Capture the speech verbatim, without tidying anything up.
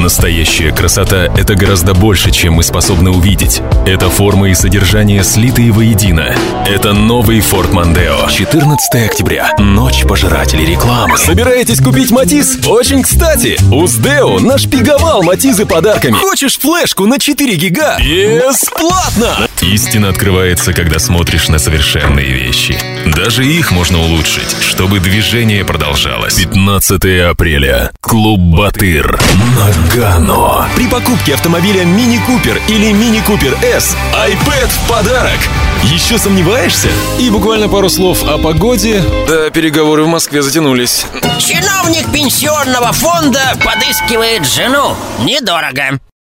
Настоящая красота — это гораздо больше, чем мы способны увидеть. Это форма и содержание, слитые воедино. Это новый Ford Mondeo. четырнадцатое октября. Ночь пожирателей рекламы. Собираетесь купить Матиз? Очень кстати! У Сдео нашпиговал Матизы подарками. Хочешь флешку на четыре гига? Бесплатно! Истина открывается, когда смотришь на совершенные вещи. Даже их можно улучшить, чтобы движение продолжалось. пятнадцатое апреля. Клуб Батыр. Нагано. При покупке автомобиля Мини Купер или Мини Купер эс iPad в подарок. Еще сомневаешься? И буквально пару слов о погоде. Да, переговоры в Москве затянулись. Чиновник пенсионного фонда подыскивает жену. Недорого.